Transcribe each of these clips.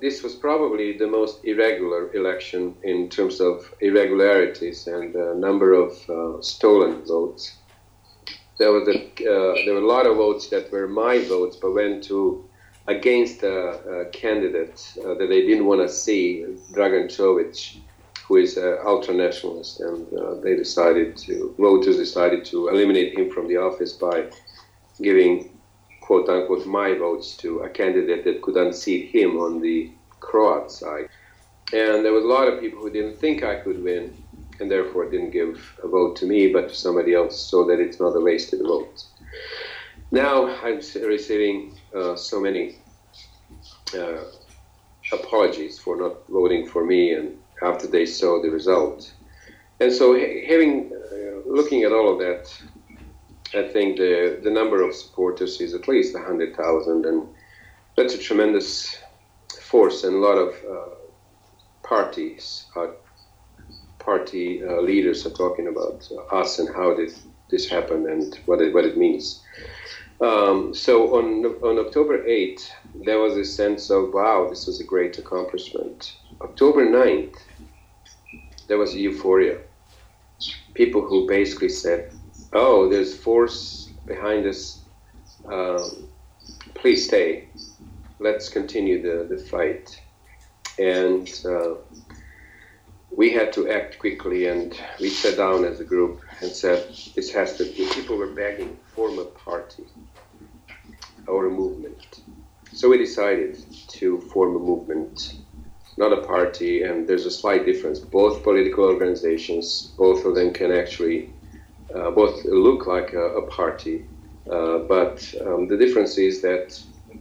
this was probably the most irregular election in terms of irregularities and number of stolen votes. There were a lot of votes that were my votes, but went to against a candidate that they didn't want to see, Dragan Čović, who is an ultra-nationalist, and voters decided to eliminate him from the office by giving, quote-unquote, my votes to a candidate that could unseat him on the Croat side. And there was a lot of people who didn't think I could win, and therefore didn't give a vote to me, but to somebody else, so that it's not a wasted vote. Now I'm receiving so many apologies for not voting for me, and after they saw the result. And so looking at all of that, I think the number of supporters is at least 100,000, and that's a tremendous force, and a lot of party leaders are talking about us and how this happened and what it means. So on October 8th, there was a sense of, wow, this was a great accomplishment. October 9th, there was a euphoria. People who basically said, oh, there's force behind us, please stay, let's continue the fight. And we had to act quickly, and we sat down as a group and said, this has to be, people were begging, form a party or a movement. So we decided to form a movement, not a party, and there's a slight difference. Both political organizations, both of them can actually, both look like a party, but the difference is that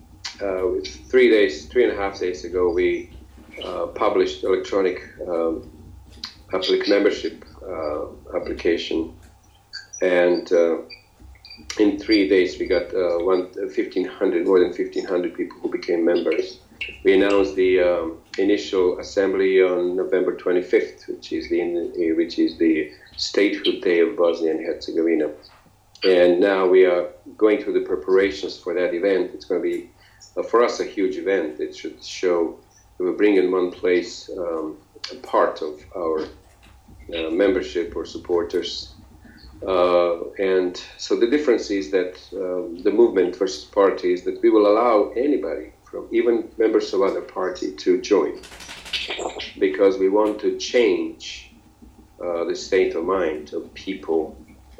3.5 days ago, we published electronic public membership application, and in 3 days we got more than 1,500 people who became members. We announced the initial assembly on November 25th, which is the statehood day of Bosnia and Herzegovina, and now we are going through the preparations for that event. It's going to be for us a huge event. It should show we will bring in one place a part of our membership or supporters. And so the difference is that the movement versus party is that we will allow anybody, from even members of other party, to join, because we want to change the state of mind of people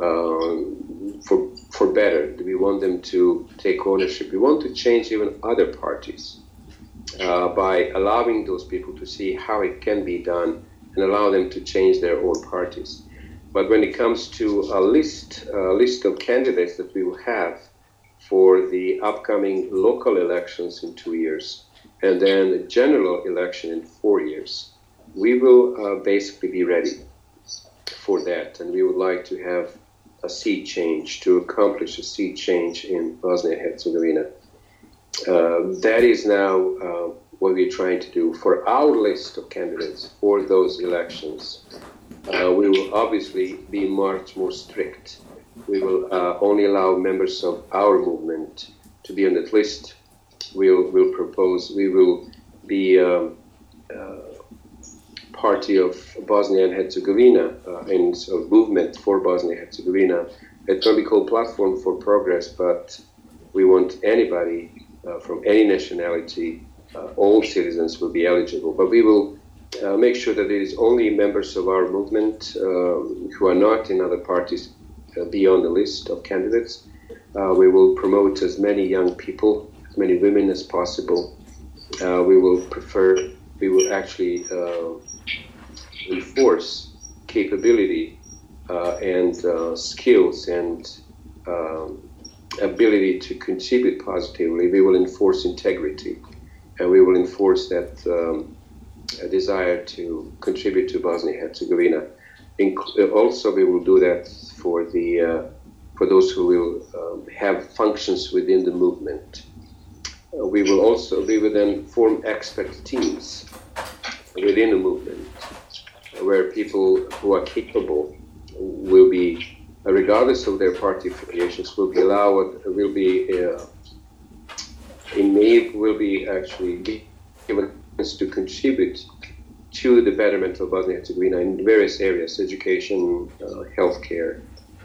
for better. We want them to take ownership. We want to change even other parties by allowing those people to see how it can be done and allow them to change their own parties. But when it comes to a list of candidates that we will have for the upcoming local elections in 2 years, and then the general election in 4 years, we will basically be ready for that. And we would like to have a sea change, to accomplish a sea change in Bosnia and Herzegovina. That is now what we're trying to do. For our list of candidates for those elections, we will obviously be much more strict. We will only allow members of our movement to be on that list. We will be party of Bosnia and Herzegovina, and so movement for Bosnia and Herzegovina. It's going to be called Platform for Progress, but we want anybody from any nationality, all citizens will be eligible. But we will make sure that it is only members of our movement who are not in other parties be on the list of candidates. We will promote as many young people, as many women as possible. We will actually enforce capability and skills and ability to contribute positively. We will enforce integrity, and we will enforce that a desire to contribute to Bosnia-Herzegovina. Also, we will do that for those who will have functions within the movement. We will then form expert teams within the movement, where people who are capable will be, regardless of their party affiliations, will be actually given to contribute to the betterment of Bosnia and Herzegovina in various areas: education, healthcare,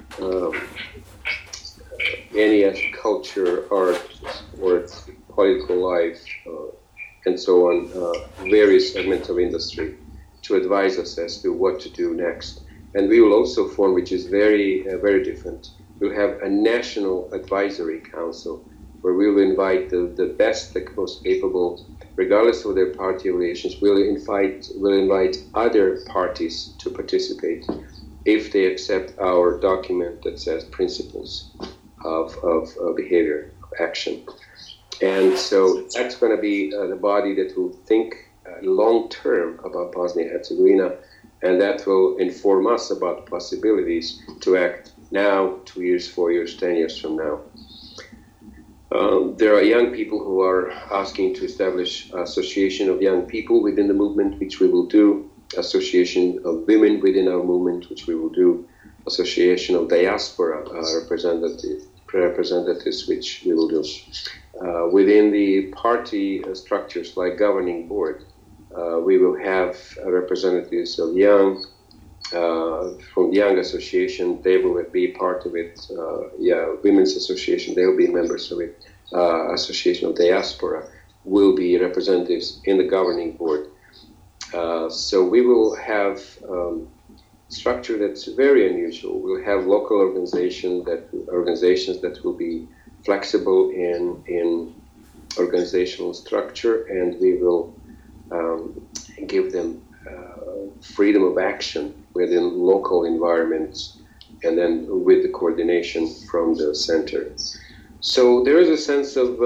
any culture, art, sports, political life, and so on, various segments of industry, to advise us as to what to do next. And we will also form, which is very, very different, we'll have a national advisory council where we will invite the best, the most capable, regardless of their party affiliations. We'll invite other parties to participate if they accept our document that says principles of behavior, of action. And so that's going to be the body that will think long term about Bosnia-Herzegovina, and that will inform us about possibilities to act now, 2 years, 4 years, 10 years from now. There are young people who are asking to establish association of young people within the movement, which we will do, association of women within our movement, which we will do, association of diaspora representatives, which we will do. Within the party structures like governing board, we will have representatives of young, from Young Association, they will be part of it. Women's Association, they will be members of it. Association of Diaspora will be representatives in the governing board. So we will have structure that's very unusual. We'll have local organizations that will be flexible in organizational structure, and we will give them freedom of action within local environments, and then with the coordination from the center. So there is a sense of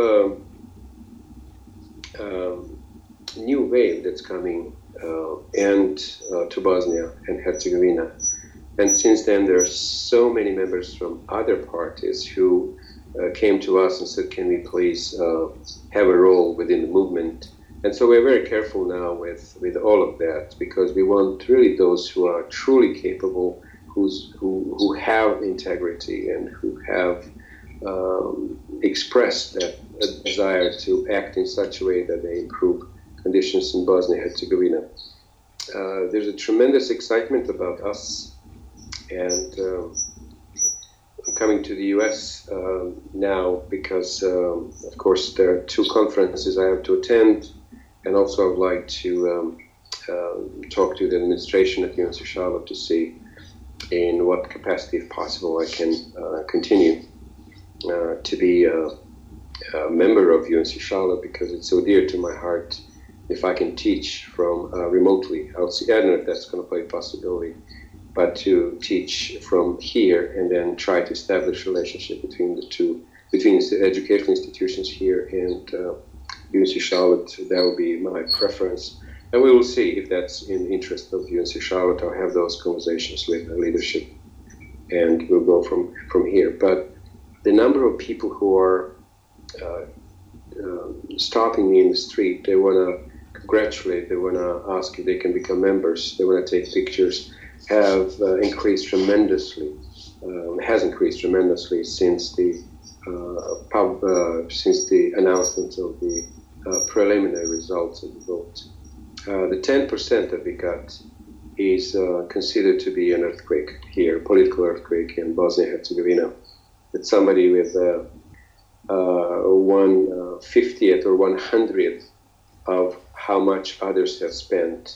new wave that's coming to Bosnia and Herzegovina. And since then, there are so many members from other parties who came to us and said, can we please have a role within the movement? And so we're very careful now with all of that, because we want really those who are truly capable, who have integrity and who have expressed that desire to act in such a way that they improve conditions in Bosnia-Herzegovina. There's a tremendous excitement about us, and I'm coming to the U.S. Now because, of course, there are 2 conferences I have to attend, and also I would like to talk to the administration at UNC Charlotte to see in what capacity, if possible, I can continue to be a member of UNC Charlotte, because it's so dear to my heart. If I can teach from remotely, I don't know if that's going to be a possibility, but to teach from here and then try to establish a relationship between the educational institutions here and UNC Charlotte, that will be my preference. And we will see if that's in the interest of UNC Charlotte. I'll have those conversations with the leadership, and we'll go from here. But the number of people who are stopping me in the street, they want to congratulate, they want to ask if they can become members, they want to take pictures, have increased tremendously. Has increased tremendously since the announcement of the preliminary results of the vote. The 10% that we got is considered to be an earthquake here, political earthquake in Bosnia-Herzegovina. That somebody with 1/50th or 100th of how much others have spent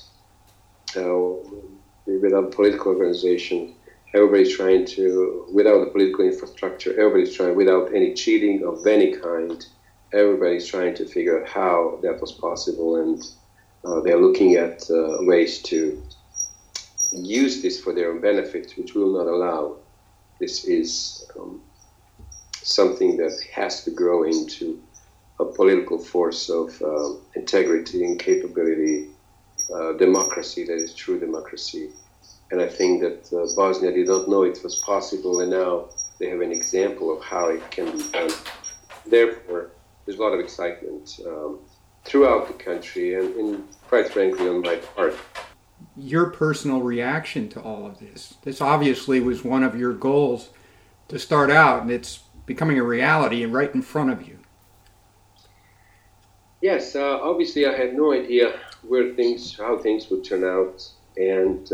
without political organization. Everybody's trying to, without the political infrastructure, everybody's trying, without any cheating of any kind, everybody's trying to figure out how that was possible, and they're looking at ways to use this for their own benefit, which we will not allow. This is something that has to grow into a political force of integrity and capability, democracy that is true democracy. And I think that Bosnia did not know it was possible, and now they have an example of how it can be done. Therefore, there's a lot of excitement throughout the country, and quite frankly on my part. Your personal reaction to all of this. This obviously was one of your goals to start out, and it's becoming a reality and right in front of you. Yes, obviously I had no idea how things would turn out, and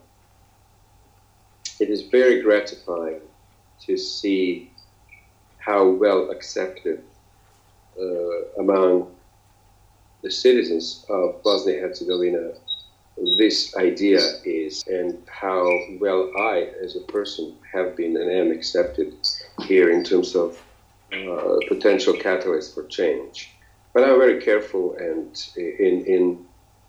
it is very gratifying to see how well accepted among the citizens of Bosnia-Herzegovina this idea is, and how well I, as a person, have been and am accepted here in terms of potential catalyst for change. But I'm very careful and in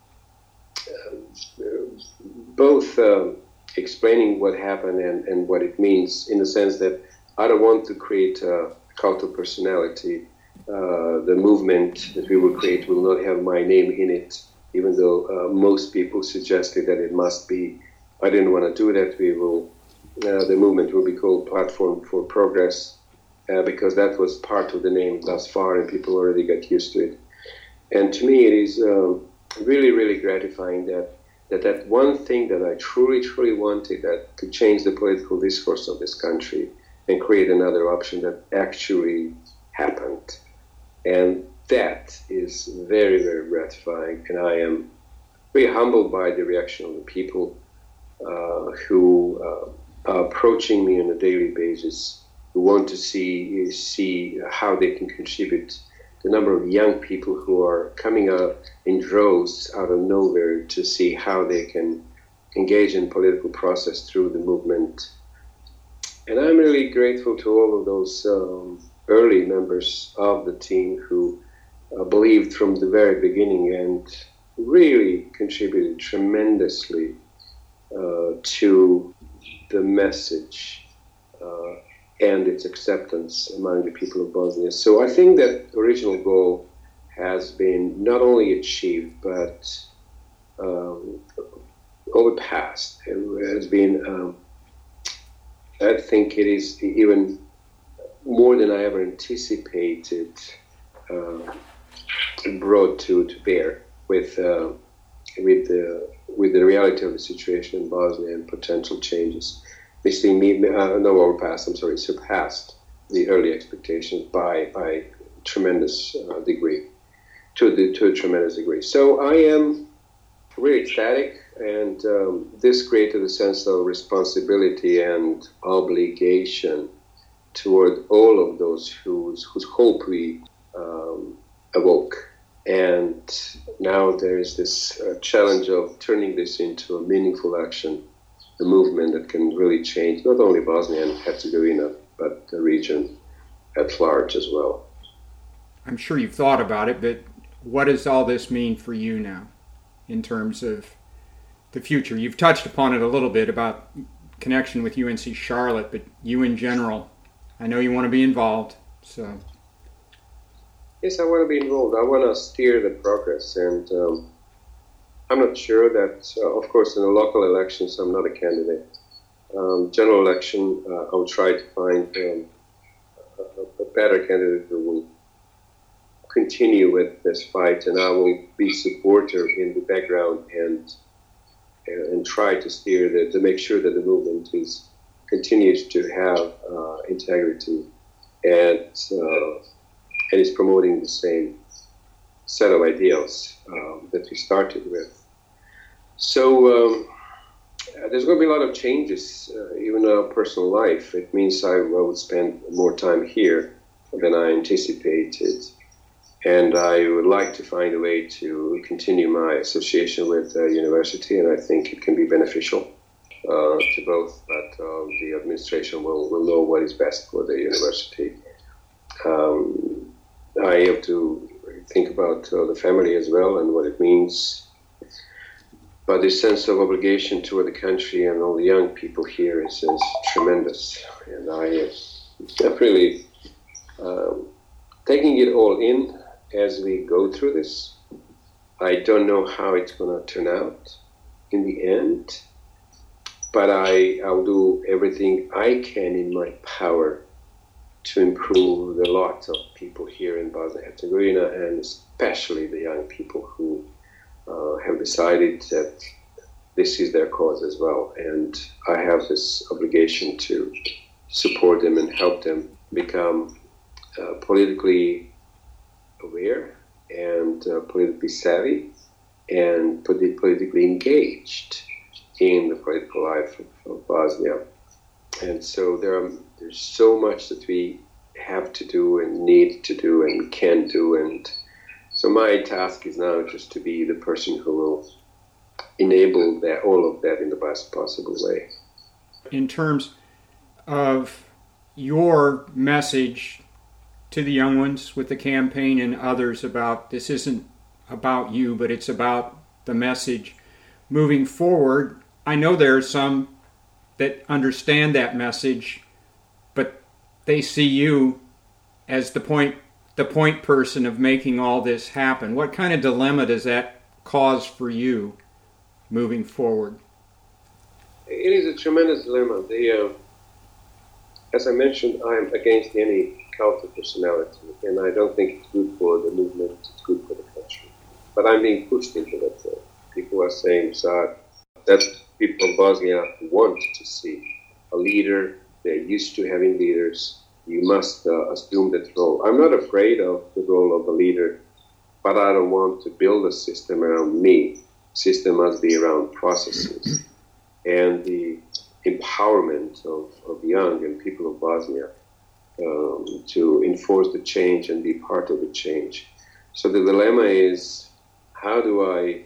both explaining what happened and what it means, in the sense that I don't want to create a cult of personality. The movement that we will create will not have my name in it, even though most people suggested that it must be. I didn't want to do that. The movement will be called Platform for Progress, because that was part of the name thus far, and people already got used to it. And to me, it is really, really gratifying that one thing that I truly, truly wanted, that could change the political discourse of this country and create another option, that actually happened. And that is very, very gratifying. And I am very humbled by the reaction of the people who are approaching me on a daily basis, who want to see how they can contribute. The number of young people who are coming out in droves out of nowhere to see how they can engage in political process through the movement. And I'm really grateful to all of those early members of the team who believed from the very beginning and really contributed tremendously to the message and its acceptance among the people of Bosnia. So I think that original goal has been not only achieved, but overpassed. It has been, I think it is even more than I ever anticipated, brought to bear with the reality of the situation in Bosnia and potential changes. Surpassed the early expectations by a tremendous degree, to a tremendous degree. So I am really ecstatic, and this created a sense of responsibility and obligation toward all of those whose hope we awoke. And now there is this challenge of turning this into a meaningful action, a movement that can really change not only Bosnia and Herzegovina, but the region at large as well. I'm sure you've thought about it, but what does all this mean for you now in terms of the future? You've touched upon it a little bit about connection with UNC Charlotte, but you in general, I know you want to be involved, so... Yes, I want to be involved. I want to steer the progress, and I'm not sure that, of course, in the local elections, I'm not a candidate. General election, I'll try to find a better candidate who will continue with this fight, and I will be supporter in the background and try to steer to make sure that the movement continues to have integrity and is promoting the same set of ideals that we started with. So there's going to be a lot of changes, even in our personal life. It means I would spend more time here than I anticipated. And I would like to find a way to continue my association with the university, and I think it can be beneficial to both, but the administration will know what is best for the university. I have to think about the family as well and what it means. But this sense of obligation toward the country and all the young people here is tremendous. And I am really taking it all in as we go through this. I don't know how it's going to turn out in the end, but I'll do everything I can in my power to improve the lot of people here in Bosnia-Herzegovina, and especially the young people who have decided that this is their cause as well. And I have this obligation to support them and help them become politically aware and politically savvy and politically engaged in the political life of Bosnia. And so there's so much that we have to do and need to do and can do. And so my task is now just to be the person who will enable all of that in the best possible way. In terms of your message to the young ones with the campaign and others about this isn't about you, but it's about the message moving forward, I know there are some that understand that message, but they see you as the point person of making all this happen. What kind of dilemma does that cause for you moving forward? It is a tremendous dilemma. As I mentioned, I'm against any cult of personality, and I don't think it's good for the movement, it's good for the country. But I'm being pushed into that. People are saying, Saad, that people of Bosnia want to see a leader. They're used to having leaders. You must assume that role. I'm not afraid of the role of a leader, but I don't want to build a system around me. System must be around processes and the empowerment of young and people of Bosnia to enforce the change and be part of the change. So the dilemma is, how do I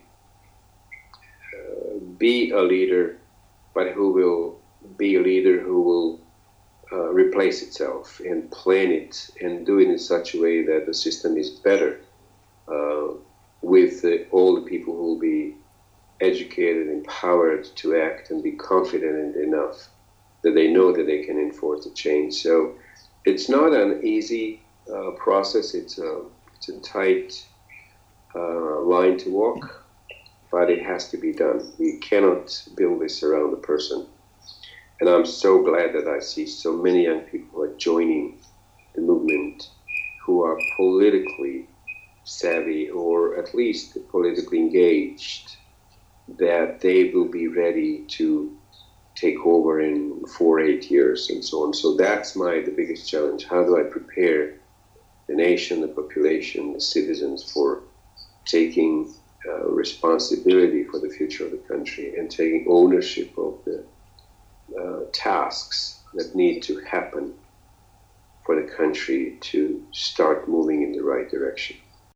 be a leader, but who will be a leader who will replace itself and plan it and do it in such a way that the system is better with all the people who will be educated, empowered to act and be confident enough that they know that they can enforce the change. So it's not an easy process. It's a tight line to walk, but it has to be done. We cannot build this around a person. And I'm so glad that I see so many young people who are joining the movement who are politically savvy or at least politically engaged, that they will be ready to take over in 4-8 years and so on. So that's the biggest challenge. How do I prepare the nation, the population, the citizens for taking responsibility for the future of the country and taking ownership of the tasks that need to happen for the country to start moving in the right direction.